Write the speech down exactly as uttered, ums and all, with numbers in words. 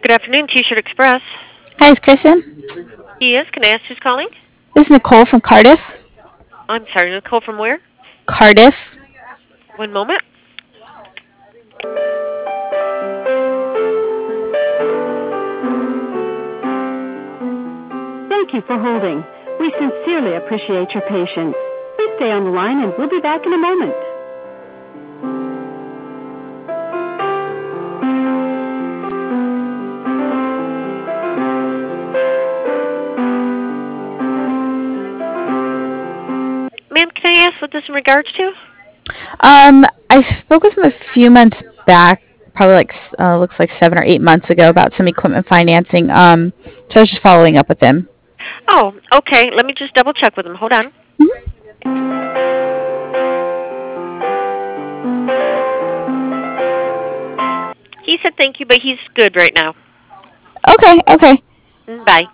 Good afternoon, T-Shirt Express. Hi, it's Kristen. He is. Can I ask who's calling? This is Nicole from Cardiff. I'm sorry, Nicole from where? Cardiff. One moment. Thank you for holding. We sincerely appreciate your patience. Please stay on the line and we'll be back in a moment. Ma'am, can I ask what this in regards to? Um, I spoke with him a few months back, probably like s- uh, looks like seven or eight months ago, about some equipment financing. Um, so I was just following up with him. Oh, okay. Let me just double check with him. Hold on. Mhm. He said thank you, but he's good right now. Okay, okay. Mm, Bye.